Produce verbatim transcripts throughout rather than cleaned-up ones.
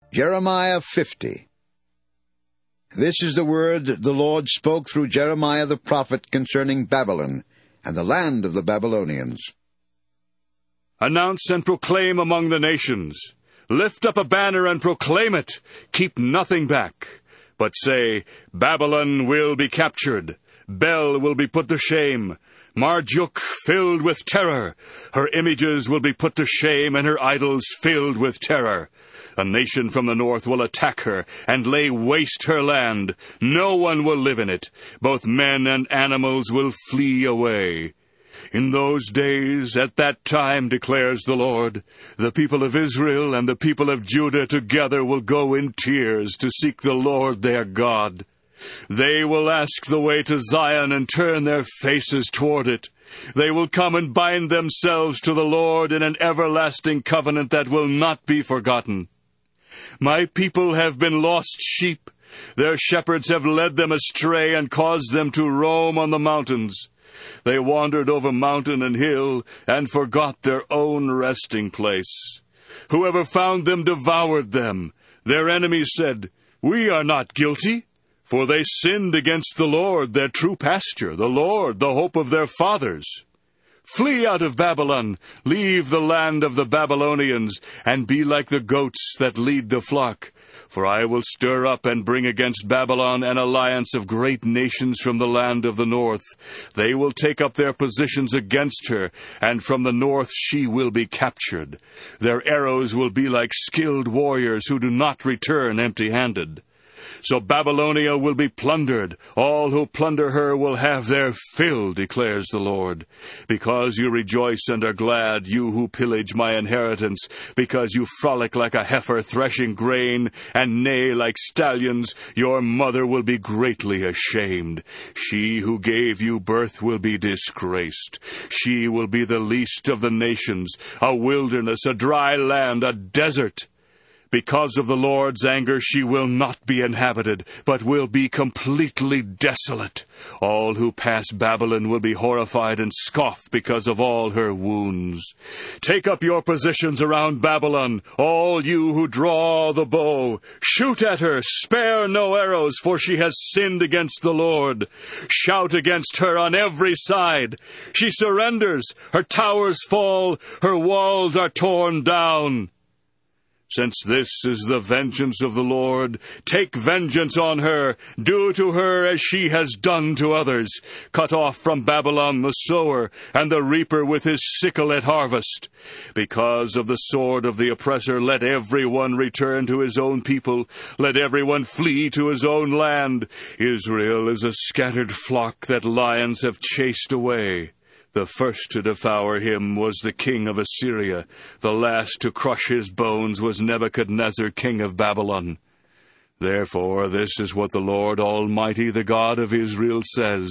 Jeremiah fifty. This is the word the Lord spoke through Jeremiah the prophet concerning Babylon and the land of the Babylonians. Announce and proclaim among the nations. Lift up a banner and proclaim it. Keep nothing back. But say, Babylon will be captured. Bel will be put to shame. Marduk filled with terror. Her images will be put to shame, and her idols filled with terror. A nation from the north will attack her and lay waste her land. No one will live in it. Both men and animals will flee away. In those days, at that time, declares the Lord, the people of Israel and the people of Judah together will go in tears to seek the Lord their God. They will ask the way to Zion and turn their faces toward it. They will come and bind themselves to the Lord in an everlasting covenant that will not be forgotten. My people have been lost sheep. Their shepherds have led them astray and caused them to roam on the mountains. They wandered over mountain and hill and forgot their own resting place. Whoever found them devoured them. Their enemies said, We are not guilty. For they sinned against the Lord, their true pasture, the Lord, the hope of their fathers. Flee out of Babylon, leave the land of the Babylonians, and be like the goats that lead the flock. For I will stir up and bring against Babylon an alliance of great nations from the land of the north. They will take up their positions against her, and from the north she will be captured. Their arrows will be like skilled warriors who do not return empty-handed. So Babylonia will be plundered. All who plunder her will have their fill, declares the Lord. Because you rejoice and are glad, you who pillage my inheritance, because you frolic like a heifer threshing grain, and neigh like stallions, your mother will be greatly ashamed. She who gave you birth will be disgraced. She will be the least of the nations, a wilderness, a dry land, a desert. Because of the Lord's anger she will not be inhabited, but will be completely desolate. All who pass Babylon will be horrified and scoff because of all her wounds. Take up your positions around Babylon, all you who draw the bow. Shoot at her, spare no arrows, for she has sinned against the Lord. Shout against her on every side. She surrenders, her towers fall, her walls are torn down. Since this is the vengeance of the Lord, take vengeance on her. Do to her as she has done to others. Cut off from Babylon the sower, and the reaper with his sickle at harvest. Because of the sword of the oppressor, let every one return to his own people. Let every one flee to his own land. Israel is a scattered flock that lions have chased away. The first to devour him was the king of Assyria. The last to crush his bones was Nebuchadnezzar, king of Babylon. Therefore, this is what the Lord Almighty, the God of Israel, says.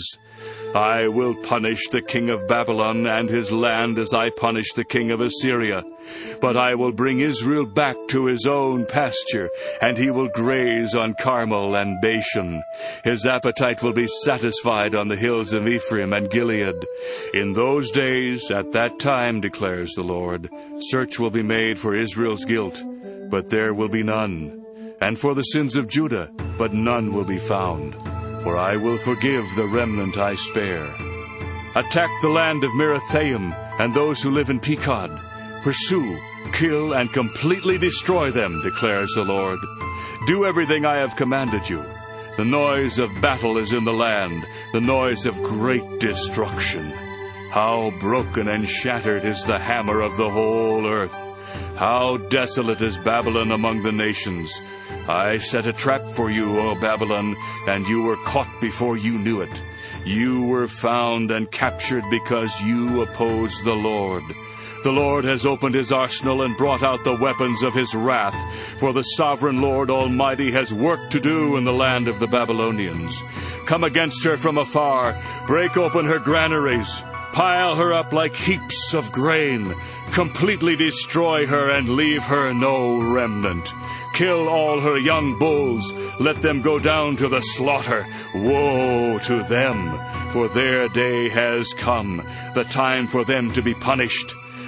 I will punish the king of Babylon and his land as I punished the king of Assyria. But I will bring Israel back to his own pasture, and he will graze on Carmel and Bashan. His appetite will be satisfied on the hills of Ephraim and Gilead. In those days, at that time, declares the Lord, search will be made for Israel's guilt, but there will be none. And for the sins of Judah, but none will be found. For I will forgive the remnant I spare. Attack the land of Merathaim and those who live in Pekod. Pursue, kill, and completely destroy them, declares the Lord. Do everything I have commanded you. The noise of battle is in the land, the noise of great destruction. How broken and shattered is the hammer of the whole earth. How desolate is Babylon among the nations. I set a trap for you, O Babylon, and you were caught before you knew it. You were found and captured because you opposed the Lord. The Lord has opened his arsenal and brought out the weapons of his wrath, for the sovereign Lord Almighty has work to do in the land of the Babylonians. Come against her from afar, break open her granaries, pile her up like heaps of grain, completely destroy her and leave her no remnant. Kill all her young bulls, let them go down to the slaughter. Woe to them, for their day has come, the time for them to be punished.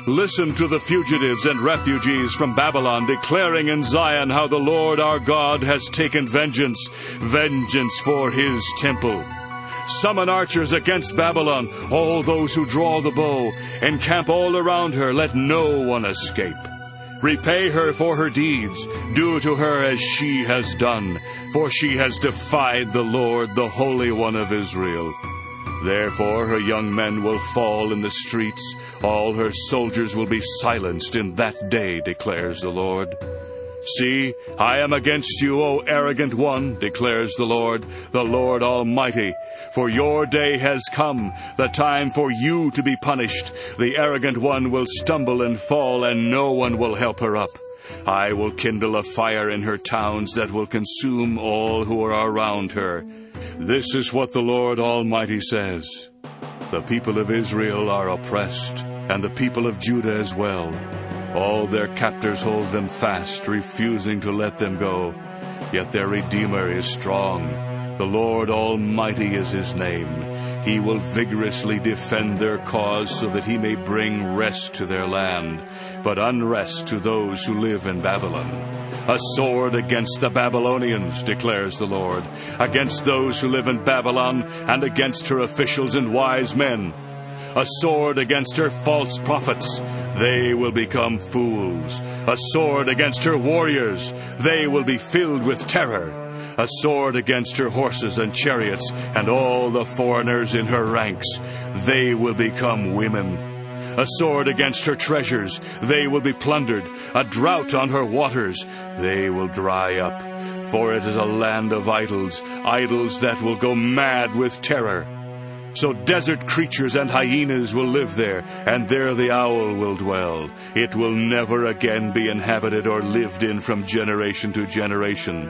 Listen to the fugitives and refugees from Babylon declaring in Zion how the Lord our God has taken vengeance, vengeance for his temple. Summon archers against Babylon, all those who draw the bow. Encamp all around her, let no one escape. Repay her for her deeds. Do to her as she has done, for she has defied the Lord, the Holy One of Israel. Therefore her young men will fall in the streets. All her soldiers will be silenced in that day, declares the Lord. See, I am against you, O arrogant one, declares the Lord, the Lord Almighty. For your day has come, the time for you to be punished. The arrogant one will stumble and fall, and no one will help her up. I will kindle a fire in her towns that will consume all who are around her. This is what the Lord Almighty says. The people of Israel are oppressed, and the people of Judah as well. All their captors hold them fast, refusing to let them go. Yet their Redeemer is strong. The Lord Almighty is his name. He will vigorously defend their cause so that he may bring rest to their land, but unrest to those who live in Babylon. A sword against the Babylonians, declares the Lord, against those who live in Babylon and against her officials and wise men. A sword against her false prophets. They will become fools. A sword against her warriors. They will be filled with terror. A sword against her horses and chariots and all the foreigners in her ranks. They will become women. A sword against her treasures. They will be plundered. A drought on her waters. They will dry up. For it is a land of idols, idols that will go mad with terror. So desert creatures and hyenas will live there, and there the owl will dwell. It will never again be inhabited or lived in from generation to generation.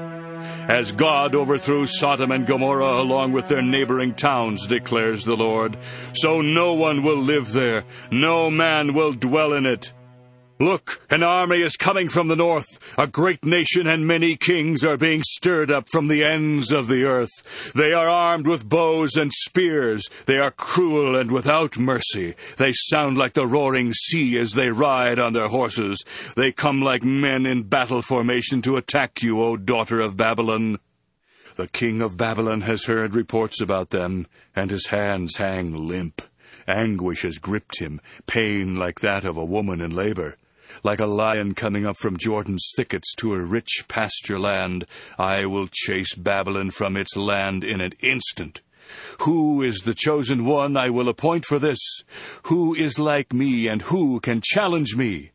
As God overthrew Sodom and Gomorrah along with their neighboring towns, declares the Lord, so no one will live there, no man will dwell in it. Look, an army is coming from the north. A great nation and many kings are being stirred up from the ends of the earth. They are armed with bows and spears. They are cruel and without mercy. They sound like the roaring sea as they ride on their horses. They come like men in battle formation to attack you, O daughter of Babylon. The king of Babylon has heard reports about them, and his hands hang limp. Anguish has gripped him, pain like that of a woman in labor. Like a lion coming up from Jordan's thickets to a rich pasture land, I will chase Babylon from its land in an instant. Who is the chosen one I will appoint for this? Who is like me, and who can challenge me?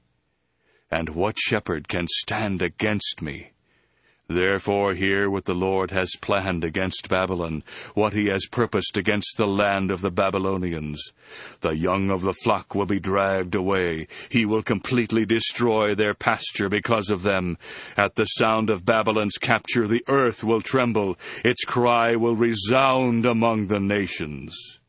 And what shepherd can stand against me? Therefore hear what the Lord has planned against Babylon, what he has purposed against the land of the Babylonians. The young of the flock will be dragged away. He will completely destroy their pasture because of them. At the sound of Babylon's capture, the earth will tremble. Its cry will resound among the nations.